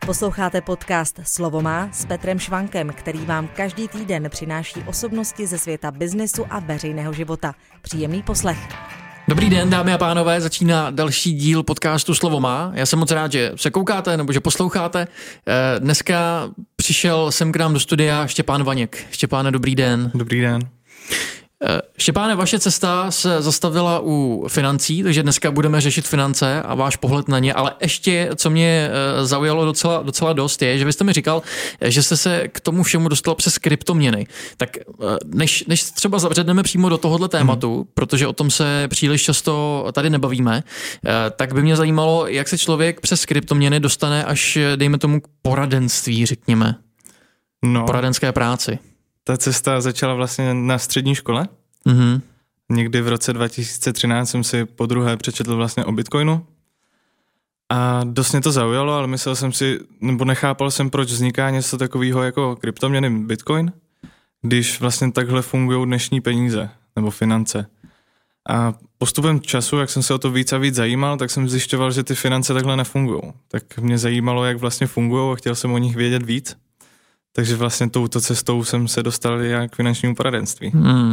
Posloucháte podcast Slovo má s Petrem Švankem, který vám každý týden přináší osobnosti ze světa biznesu a veřejného života. Příjemný poslech. Dobrý den, dámy a pánové, začíná další díl podcastu Slovo má. Já jsem moc rád, že se koukáte nebo že posloucháte. Dneska přišel sem k nám do studia Štěpán Vaněk. Štěpáne, dobrý den. Dobrý den. Štěpáne, vaše cesta se zastavila u financí, takže dneska budeme řešit finance a váš pohled na ně, ale ještě, co mě zaujalo docela dost, je, že vy jste mi říkal, že jste se k tomu všemu dostal přes kryptoměny. Tak než třeba zabředneme přímo do tohohle tématu, protože o tom se příliš často tady nebavíme, tak by mě zajímalo, jak se člověk přes kryptoměny dostane až, dejme tomu, k poradenství, řekněme. Poradenské práci. Ta cesta začala vlastně na střední škole. Mm-hmm. Někdy v roce 2013 jsem si podruhé přečetl vlastně o Bitcoinu. A dost mě to zaujalo, ale myslel jsem si, nebo nechápal jsem, proč vzniká něco takového jako kryptoměny Bitcoin, když vlastně takhle fungují dnešní peníze nebo finance. A postupem času, jak jsem se o to víc a víc zajímal, tak jsem zjišťoval, že ty finance takhle nefungují. Tak mě zajímalo, jak vlastně fungují a chtěl jsem o nich vědět víc. Takže vlastně touto cestou jsem se dostal i k finančnímu poradenství.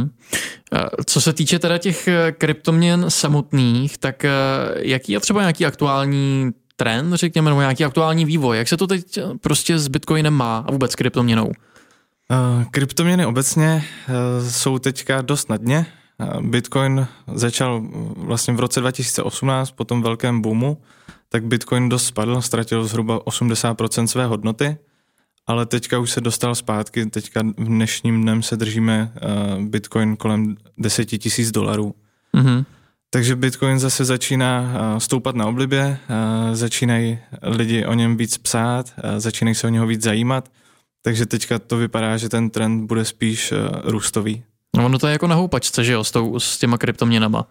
Co se týče teda těch kryptoměn samotných, tak jaký je třeba nějaký aktuální trend, řekněme, nebo nějaký aktuální vývoj? Jak se to teď prostě s Bitcoinem má a vůbec s kryptoměnou? Kryptoměny obecně jsou teďka dost na dně. Bitcoin začal vlastně v roce 2018 po tom velkém boomu, tak Bitcoin dost spadl, ztratil zhruba 80% své hodnoty. Ale teďka už se dostal zpátky, teďka v dnešním dnem se držíme Bitcoin kolem $10,000. Mm-hmm. Takže Bitcoin zase začíná stoupat na oblibě, začínají lidi o něm víc psát, začínají se o něho víc zajímat, takže teďka to vypadá, že ten trend bude spíš růstový. No ono to je jako na houpačce, že jo, s těma kryptoměnama.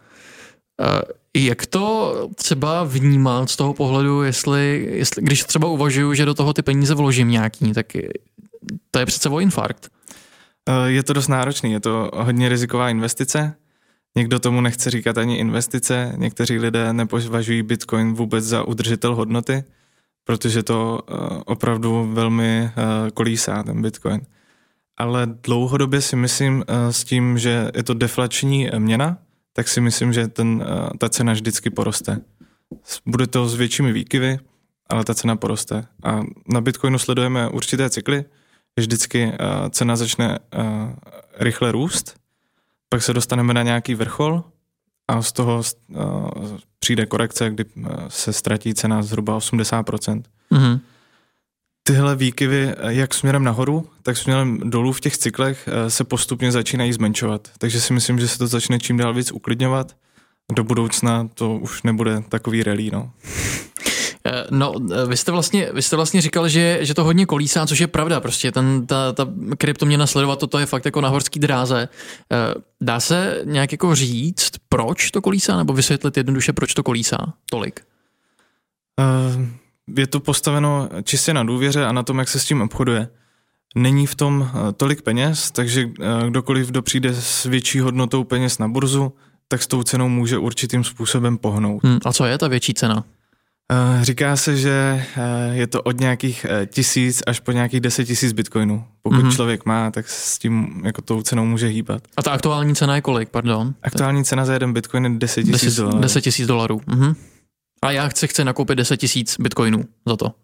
Jak to třeba vnímat z toho pohledu, jestli když třeba uvažuju, že do toho ty peníze vložím nějaký, tak to je přece o infarkt. Je to dost náročný, je to hodně riziková investice. Někdo tomu nechce říkat ani investice, někteří lidé nepovažují Bitcoin vůbec za udržitel hodnoty, protože to opravdu velmi kolísá ten Bitcoin. Ale dlouhodobě si myslím s tím, že je to deflační měna, tak si myslím, že ta cena vždycky poroste. Bude to s většími výkyvy, ale ta cena poroste. A na Bitcoinu sledujeme určité cykly, vždycky cena začne rychle růst, pak se dostaneme na nějaký vrchol a z toho přijde korekce, kdy se ztratí cena zhruba 80%. Mm-hmm. Tyhle výkyvy, jak směrem nahoru, tak směrem dolů v těch cyklech se postupně začínají zmenšovat. Takže si myslím, že se to začne čím dál víc uklidňovat. Do budoucna to už nebude takový rally, no. No, vy jste vlastně říkal, že to hodně kolísá, což je pravda, prostě ta kryptoměna sledovat to je fakt jako na horský dráze. Dá se nějak jako říct, proč to kolísá, nebo vysvětlit jednoduše, proč to kolísá tolik? Je to postaveno čistě na důvěře a na tom, jak se s tím obchoduje. Není v tom tolik peněz, takže kdokoliv, kdo přijde s větší hodnotou peněz na burzu, tak s tou cenou může určitým způsobem pohnout. A co je ta větší cena? Říká se, že je to od nějakých 1000 až po nějakých 10,000 bitcoinů. Pokud člověk má, tak s tím jako tou cenou může hýbat. A ta aktuální cena je kolik, pardon? Aktuální cena za jeden bitcoin je $10,000. $10,000. A já chci nakoupit 10,000 bitcoinů za to.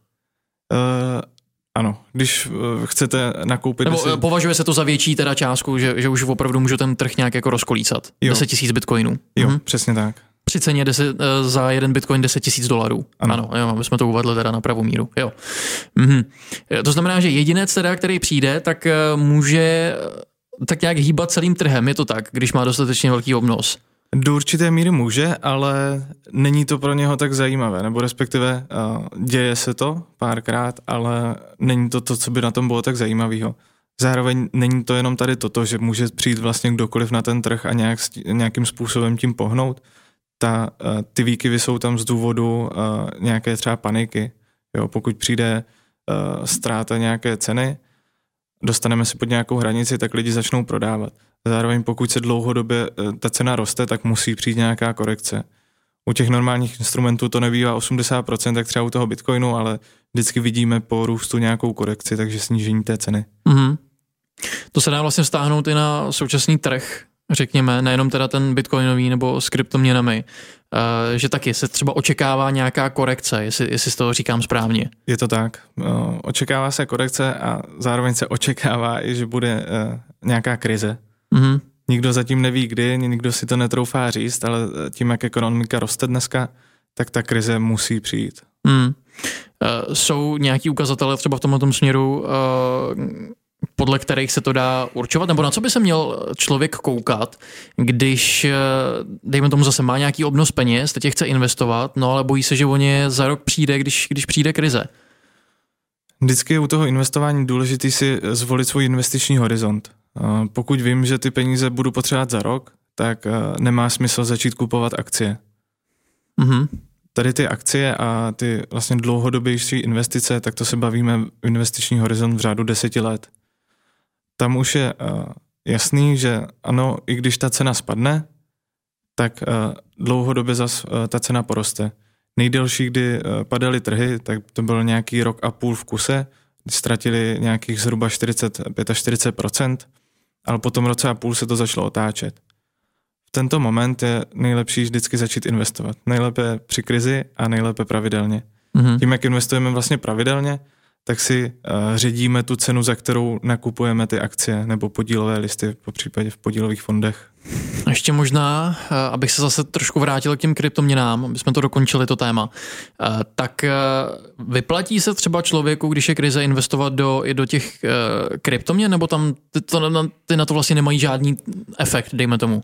Ano, když chcete nakoupit... Nebo považuje se to za větší teda částku, že už opravdu můžu ten trh nějak jako rozkolísat. 10,000 bitcoinů. Jo, přesně tak. Při ceně za jeden bitcoin $10,000. Ano, jo, my jsme to uvedli teda na pravou míru. Jo. To znamená, že jedinec teda, který přijde, tak může tak nějak hýbat celým trhem, je to tak, když má dostatečně velký obnos. Do určité míry může, ale není to pro něho tak zajímavé, nebo respektive děje se to párkrát, ale není to, co by na tom bylo tak zajímavého. Zároveň není to jenom tady toto, že může přijít vlastně kdokoliv na ten trh a nějakým způsobem tím pohnout. Ty výkyvy jsou tam z důvodu nějaké třeba paniky. Jo, pokud přijde ztráta nějaké ceny, dostaneme se pod nějakou hranici, tak lidi začnou prodávat. Zároveň pokud se dlouhodobě ta cena roste, tak musí přijít nějaká korekce. U těch normálních instrumentů to nebývá 80%, tak třeba u toho Bitcoinu, ale vždycky vidíme po růstu nějakou korekci, takže snížení té ceny. Mm-hmm. To se dá vlastně vztáhnout i na současný trh, řekněme, nejenom teda ten bitcoinový nebo s kryptoměnami, že taky se třeba očekává nějaká korekce, jestli z toho říkám správně. Je to tak. Očekává se korekce a zároveň se očekává i, že bude nějaká krize. Mm-hmm. Nikdo zatím neví kdy, nikdo si to netroufá říct, ale tím, jak ekonomika roste dneska, tak ta krize musí přijít. Jsou nějaký ukazatele třeba v tomto směru, podle kterých se to dá určovat, nebo na co by se měl člověk koukat, když, dejme tomu, zase má nějaký obnos peněz, teď je chce investovat, no ale bojí se, že o ně za rok přijde, když přijde krize. Vždycky je u toho investování důležitý si zvolit svůj investiční horizont. Pokud vím, že ty peníze budu potřebovat za rok, tak nemá smysl začít kupovat akcie. Mm-hmm. Tady ty akcie a ty vlastně dlouhodobější investice, tak to se bavíme investiční horizont v řádu 10 let. Tam už je jasný, že ano, i když ta cena spadne, tak dlouhodobě zas ta cena poroste. Nejdelší, kdy padaly trhy, tak to byl nějaký rok a půl v kuse, kdy ztratili nějakých zhruba 45%, ale po tom roce a půl se to začalo otáčet. V tento moment je nejlepší vždycky začít investovat. Nejlépe při krizi a nejlépe pravidelně. Mm-hmm. Tím, jak investujeme vlastně pravidelně, tak si ředíme tu cenu, za kterou nakupujeme ty akcie nebo podílové listy, popřípadě v podílových fondech. A ještě možná, abych se zase trošku vrátil k těm kryptoměnám, aby jsme to dokončili, to téma, tak vyplatí se třeba člověku, když je krize, investovat do těch kryptoměn, nebo tam ty na to vlastně nemají žádný efekt, dejme tomu?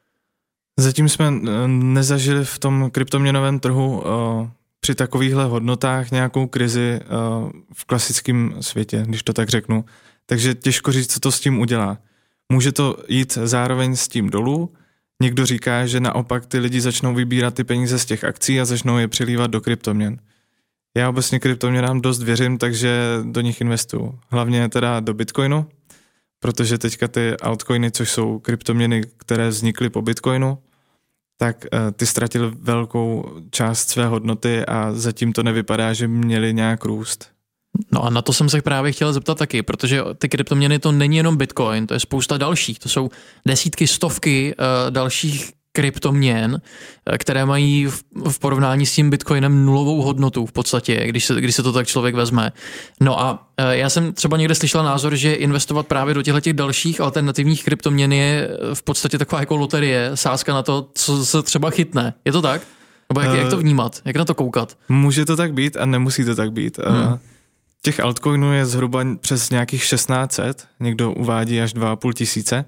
Zatím jsme nezažili v tom kryptoměnovém trhu při takovýchhle hodnotách nějakou krizi v klasickém světě, když to tak řeknu. Takže těžko říct, co to s tím udělá. Může to jít zároveň s tím dolů. Někdo říká, že naopak ty lidi začnou vybírat ty peníze z těch akcí a začnou je přilívat do kryptoměn. Já obecně kryptoměnám dost věřím, takže do nich investuju. Hlavně teda do Bitcoinu, protože teďka ty altcoiny, což jsou kryptoměny, které vznikly po Bitcoinu, tak ty ztratili velkou část své hodnoty a zatím to nevypadá, že měli nějak růst. No a na to jsem se právě chtěl zeptat taky, protože ty kryptoměny to není jenom Bitcoin, to je spousta dalších, to jsou desítky, stovky dalších kryptoměn, které mají v porovnání s tím Bitcoinem nulovou hodnotu v podstatě, když se to tak člověk vezme. No a já jsem třeba někde slyšel názor, že investovat právě do těchto dalších alternativních kryptoměn je v podstatě taková jako loterie, sázka na to, co se třeba chytne. Je to tak? Nebo jak to vnímat? Jak na to koukat? Může to tak být a nemusí to tak být. Těch altcoinů je zhruba přes nějakých 1600, někdo uvádí až 2500.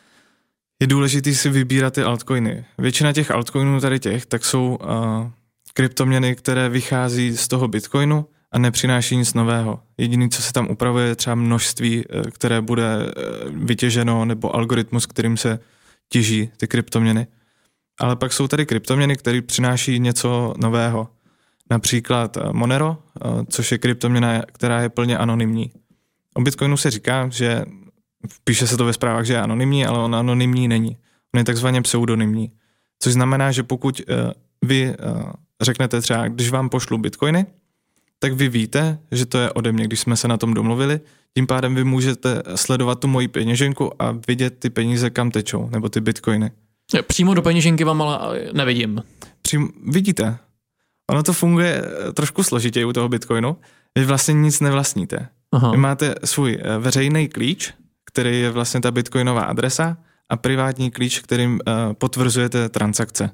Je důležité si vybírat ty altcoiny. Většina těch altcoinů tady tak jsou kryptoměny, které vychází z toho Bitcoinu a nepřináší nic nového. Jediné, co se tam upravuje, je třeba množství, které bude vytěženo, nebo algoritmus, kterým se těží ty kryptoměny. Ale pak jsou tady kryptoměny, které přináší něco nového. Například Monero, což je kryptoměna, která je plně anonymní. O Bitcoinu se říká, že píše se to ve zprávách, že je anonymní, ale on anonymní není. On je takzvaně pseudonymní. Což znamená, že pokud vy řeknete třeba, když vám pošlu bitcoiny, tak vy víte, že to je ode mě, když jsme se na tom domluvili, tím pádem vy můžete sledovat tu moji peněženku a vidět ty peníze, kam tečou, nebo ty bitcoiny. Přímo do peněženky vám ale nevidím. Vidíte. Ono to funguje trošku složitěji u toho bitcoinu. Vy vlastně nic nevlastníte. Aha. Vy máte svůj veřejný klíč, který je vlastně ta bitcoinová adresa, a privátní klíč, kterým potvrzujete transakce.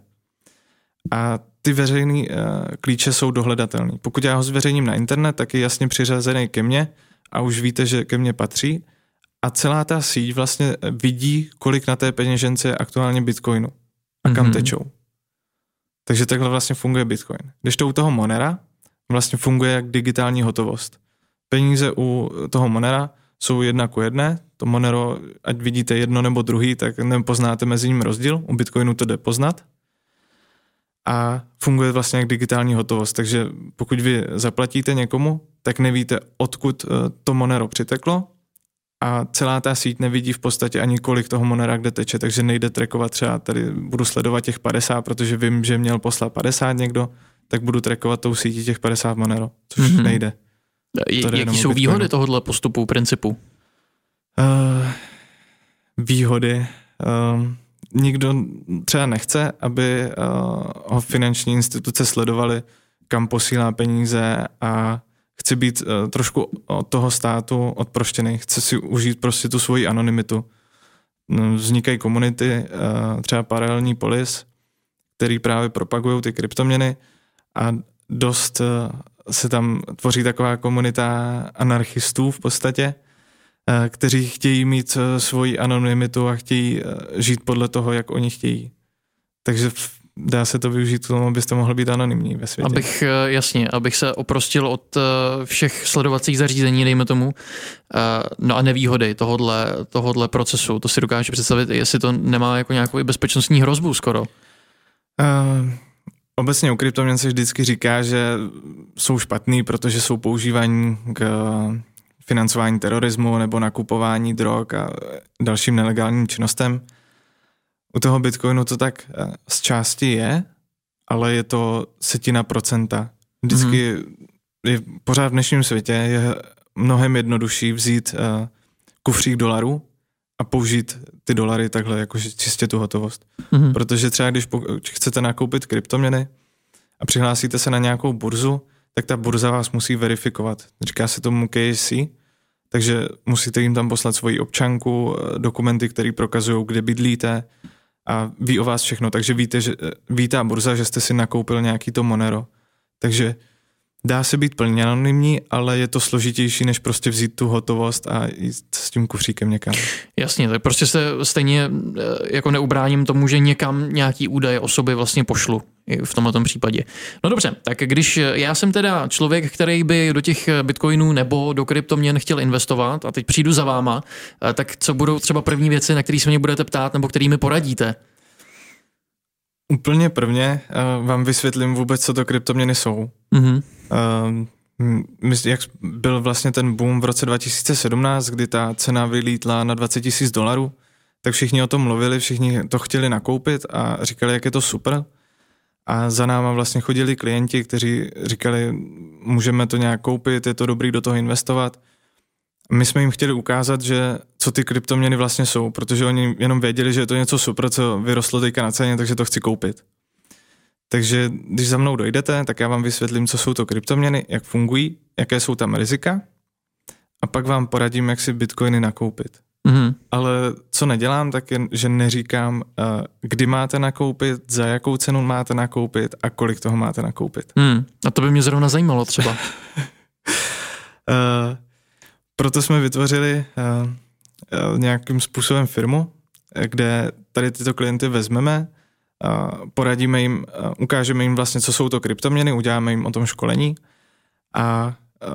A ty veřejný klíče jsou dohledatelný. Pokud já ho zveřejním na internet, tak je jasně přiřazený ke mně a už víte, že ke mně patří. A celá ta síť vlastně vidí, kolik na té peněžence je aktuálně bitcoinu a kam tečou. Takže takhle vlastně funguje Bitcoin. Když to u toho Monera vlastně funguje jak digitální hotovost. Peníze u toho Monera jsou 1:1. To Monero, ať vidíte jedno nebo druhý, tak nepoznáte mezi nimi rozdíl. U Bitcoinu to jde poznat. A funguje vlastně jak digitální hotovost. Takže pokud vy zaplatíte někomu, tak nevíte, odkud to Monero přiteklo, a celá ta síť nevidí v podstatě ani kolik toho Monera kde teče, takže nejde trackovat třeba tady budu sledovat těch 50, protože vím, že měl poslat 50 někdo, tak budu trackovat tou sítí těch 50 Monero, což nejde. Jaký jsou výhody tohohle postupu, principu? Výhody. Nikdo třeba nechce, aby ho finanční instituce sledovaly, kam posílá peníze a chci být trošku od toho státu odproštěný. Chci si užít prostě tu svoji anonymitu. Vznikají komunity, třeba Paralelní polis, který právě propagují ty kryptoměny a dost se tam tvoří taková komunita anarchistů v podstatě, kteří chtějí mít svoji anonymitu a chtějí žít podle toho, jak oni chtějí. Takže dá se to využít k tomu, abyste mohl být anonymní ve světě. Abych se oprostil od všech sledovacích zařízení, dejme tomu, no a nevýhody tohodle procesu. To si dokážu představit, jestli to nemá jako nějakou i bezpečnostní hrozbu skoro. Obecně u kryptoměn se vždycky říká, že jsou špatný, protože jsou používaní k financování terorismu nebo nakupování drog a dalším nelegálním činnostem. U toho Bitcoinu to tak z části je, ale je to 1%. Vždycky je pořád v dnešním světě je mnohem jednodušší vzít kufřík dolarů a použít ty dolary takhle, jakože čistě tu hotovost. Protože třeba když chcete nakoupit kryptoměny a přihlásíte se na nějakou burzu, tak ta burza vás musí verifikovat. Říká se tomu KYC, takže musíte jim tam poslat svoji občanku, dokumenty, které prokazují, kde bydlíte a ví o vás všechno. Takže víte, že ví ta burza, že jste si nakoupil nějaký to Monero. Takže dá se být plně anonymní, ale je to složitější, než prostě vzít tu hotovost a jít s tím kufříkem někam. Jasně, tak prostě se stejně jako neubráním tomu, že někam nějaký údaje o sobě vlastně pošlu v tomto případě. No dobře, tak když já jsem teda člověk, který by do těch bitcoinů nebo do kryptoměn chtěl investovat a teď přijdu za váma, tak co budou třeba první věci, na které se mě budete ptát nebo který mi poradíte? Úplně prvně vám vysvětlím vůbec, co to kryptoměny jsou. Jak byl vlastně ten boom v roce 2017, kdy ta cena vylítla na $20,000, tak všichni o tom mluvili, všichni to chtěli nakoupit a říkali, jak je to super. A za náma vlastně chodili klienti, kteří říkali, můžeme to nějak koupit, je to dobrý do toho investovat. My jsme jim chtěli ukázat, že co ty kryptoměny vlastně jsou, protože oni jenom věděli, že je to něco super, co vyrostlo teďka na ceně, takže to chci koupit. Takže když za mnou dojdete, tak já vám vysvětlím, co jsou to kryptoměny, jak fungují, jaké jsou tam rizika a pak vám poradím, jak si bitcoiny nakoupit. Ale co nedělám, tak je, že neříkám, kdy máte nakoupit, za jakou cenu máte nakoupit a kolik toho máte nakoupit. A to by mě zrovna zajímalo třeba. Proto jsme vytvořili nějakým způsobem firmu, kde tady tyto klienty vezmeme, poradíme jim, ukážeme jim vlastně, co jsou to kryptoměny, uděláme jim o tom školení a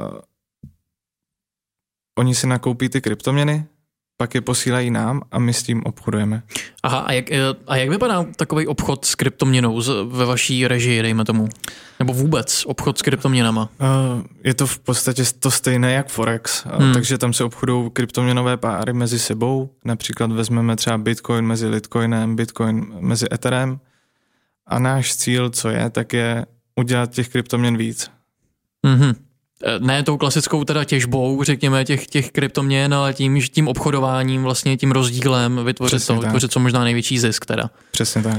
oni si nakoupí ty kryptoměny, pak je posílají nám a my s tím obchodujeme. Aha, a jak vypadá takový obchod s kryptoměnou ve vaší režii, dejme tomu? Nebo vůbec obchod s kryptoměnama? Je to v podstatě to stejné jak Forex, takže tam se obchodují kryptoměnové páry mezi sebou. Například vezmeme třeba Bitcoin mezi Litecoinem, Bitcoin mezi Etherem a náš cíl, co je, tak je udělat těch kryptoměn víc. Ne tou klasickou teda těžbou, řekněme, těch kryptoměn, ale tím obchodováním, vlastně tím rozdílem vytvořit co možná největší zisk teda. Přesně tak.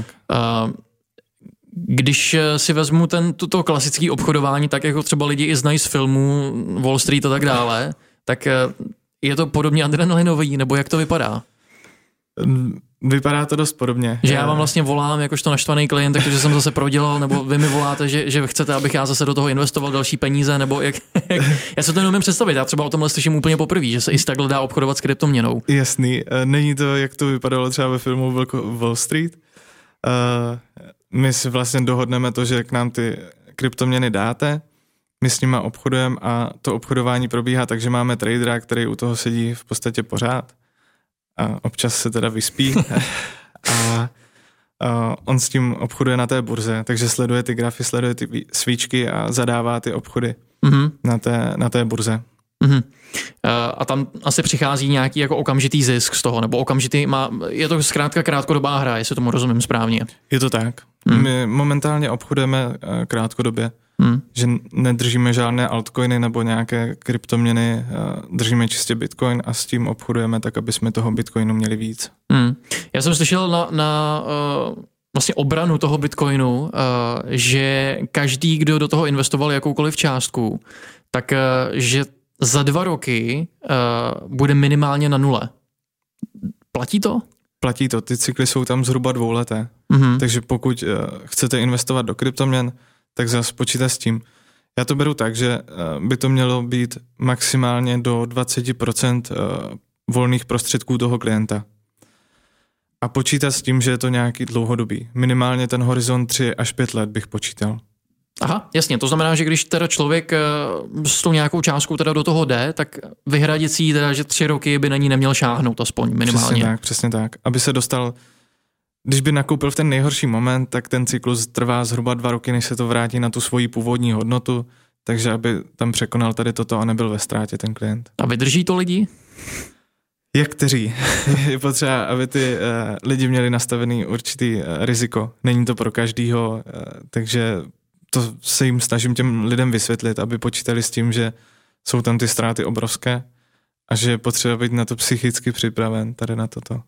Když si vezmu toto klasické obchodování, tak jako třeba lidi i znají z filmů Wall Street a tak dále, tak je to podobně adrenalinový, nebo jak to vypadá? Vypadá to dost podobně. Že já vám vlastně volám jakožto naštvaný klient, takže jsem zase prodělal, nebo vy mi voláte, že chcete, abych já zase do toho investoval další peníze, nebo jak já se to neumím představit, já třeba o tomhle slyším úplně poprvé, že se i takhle dá obchodovat s kryptoměnou. Jasný, není to, jak to vypadalo třeba ve filmu Wall Street. My si vlastně dohodneme to, že k nám ty kryptoměny dáte, my s nima obchodujeme a to obchodování probíhá tak, že máme tradera, který u toho sedí v podstatě pořád. A občas se teda vyspí a on s tím obchoduje na té burze, takže sleduje ty grafy, sleduje ty svíčky a zadává ty obchody na té burze. A tam asi přichází nějaký jako okamžitý zisk z toho, nebo je to zkrátka krátkodobá hra, jestli tomu rozumím správně. Je to tak. My momentálně obchodujeme krátkodobě, že nedržíme žádné altcoiny nebo nějaké kryptoměny, držíme čistě Bitcoin a s tím obchodujeme tak, aby jsme toho Bitcoinu měli víc. Já jsem slyšel na vlastně obranu toho Bitcoinu, že každý, kdo do toho investoval jakoukoliv částku, tak že za 2 roky bude minimálně na 0. Platí to? Platí to. Ty cykly jsou tam zhruba 2leté. Takže pokud chcete investovat do kryptoměn, tak zase počítat s tím. Já to beru tak, že by to mělo být maximálně do 20% volných prostředků toho klienta. A počítat s tím, že je to nějaký dlouhodobý. Minimálně ten horizont 3 až 5 let bych počítal. Aha, jasně, to znamená, že když teda člověk s tou nějakou částkou teda do toho jde, tak vyhradit si teda, že 3 roky by na ní neměl šáhnout aspoň minimálně. Přesně tak. Aby se dostal, když by nakoupil v ten nejhorší moment, tak ten cyklus trvá zhruba 2 roky, než se to vrátí na tu svoji původní hodnotu, takže aby tam překonal tady toto a nebyl ve ztrátě ten klient. A vydrží to lidi? Jak kteří? Je potřeba, aby ty lidi měli nastavený určitý riziko. Není to pro každýho, takže to se jim snažím těm lidem vysvětlit, aby počítali s tím, že jsou tam ty ztráty obrovské a že je potřeba být na to psychicky připraven tady na toto.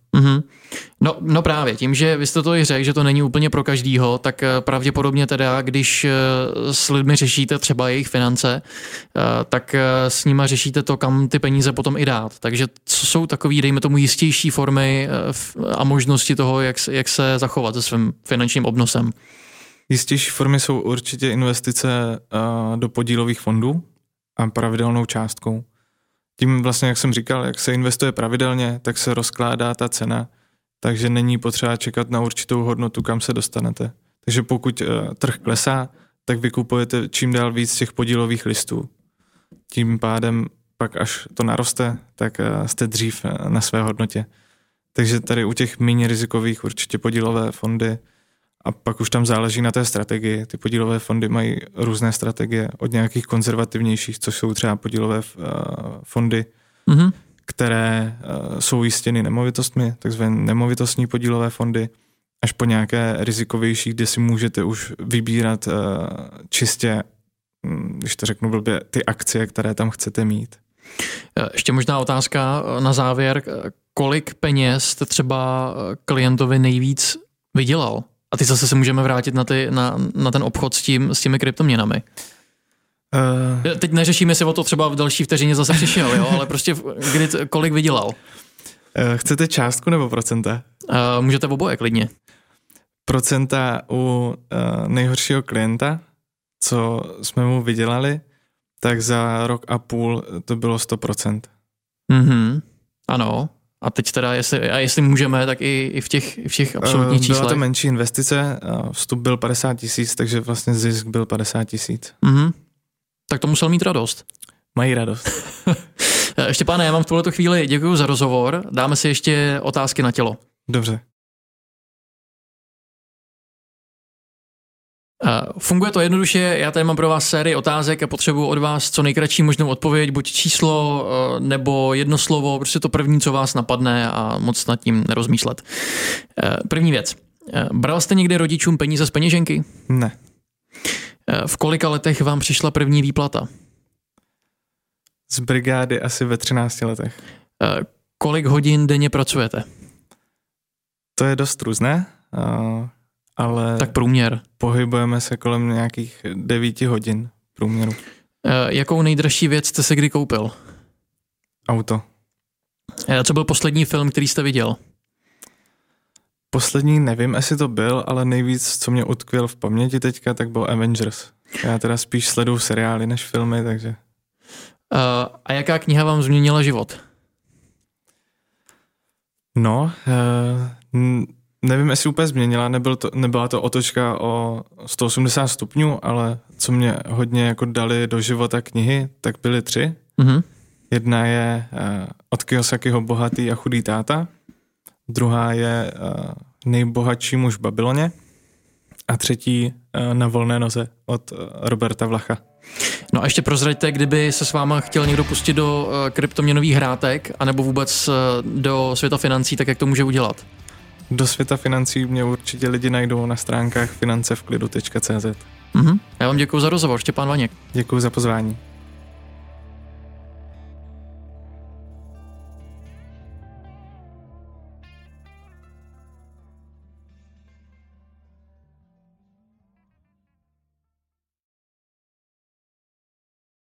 No právě, tím, že vy jste to i řekl, že to není úplně pro každýho, tak pravděpodobně teda, když s lidmi řešíte třeba jejich finance, tak s nima řešíte to, kam ty peníze potom i dát. Takže co jsou takový, dejme tomu, jistější formy a možnosti toho, jak se zachovat se svým finančním obnosem? Jistější formy jsou určitě investice do podílových fondů a pravidelnou částkou. Tím vlastně, jak jsem říkal, jak se investuje pravidelně, tak se rozkládá ta cena, takže není potřeba čekat na určitou hodnotu, kam se dostanete. Takže pokud trh klesá, tak vy kupujete čím dál víc těch podílových listů. Tím pádem pak, až to naroste, tak jste dřív na své hodnotě. Takže tady u těch méně rizikových určitě podílové fondy a pak už tam záleží na té strategii. Ty podílové fondy mají různé strategie, od nějakých konzervativnějších, což jsou třeba podílové fondy, které jsou jistěny nemovitostmi, takzvané nemovitostní podílové fondy, až po nějaké rizikovější, kde si můžete už vybírat čistě, když to řeknu blbě, ty akcie, které tam chcete mít. Ještě možná otázka na závěr. Kolik peněz jste třeba klientovi nejvíc vydělal? A ty zase se můžeme vrátit na ten obchod s těmi kryptoměnami. Teď neřešíme si o to třeba v další vteřině zase přišel, jo? Ale prostě kolik vydělal? Chcete částku nebo procenta? Můžete oboje klidně. Procenta u nejhoršího klienta, co jsme mu vydělali, tak za 1,5 roku to bylo 100%. Ano. A teď teda, jestli můžeme, tak i v těch absolutních číslech. Byla to menší investice, vstup byl 50 000, takže vlastně zisk byl 50 000. Tak to musel mít radost. Mají radost. Štěpáne, já vám v tuhleto chvíli děkuji za rozhovor. Dáme si ještě otázky na tělo. Dobře. Funguje to jednoduše, já tady mám pro vás sérii otázek a potřebuji od vás co nejkratší možnou odpověď, buď číslo nebo jedno slovo, prostě to první, co vás napadne a moc nad tím nerozmýšlet. První věc. Bral jste někdy rodičům peníze z peněženky? Ne. V kolika letech vám přišla první výplata? Z brigády asi ve 13 letech. Kolik hodin denně pracujete? To je dost různé, ale tak průměr. Pohybujeme se kolem nějakých 9 hodin průměru. Jakou nejdražší věc jste si kdy koupil? Auto. Co byl poslední film, který jste viděl? Poslední nevím, jestli to byl, ale nejvíc, co mě utkvěl v paměti teďka, tak byl Avengers. Já teda spíš sleduju seriály než filmy, takže... A jaká kniha vám změnila život? No, nevím, jestli úplně změnila, nebyla to otočka o 180 stupňů, ale co mě hodně jako dali do života knihy, tak byly 3. Jedna je od Kiyosakiho Bohatý a chudý táta, druhá je Nejbohatší muž v Babyloně a třetí na volné noze od Roberta Vlacha. No a ještě prozraďte, kdyby se s váma chtěl někdo pustit do kryptoměnových hrátek, anebo vůbec do světa financí, tak jak to může udělat? Do světa financí mě určitě lidi najdou na stránkách financevklidu.cz. Já vám děkuji za rozhovor, Štěpán Vaněk. Děkuji za pozvání.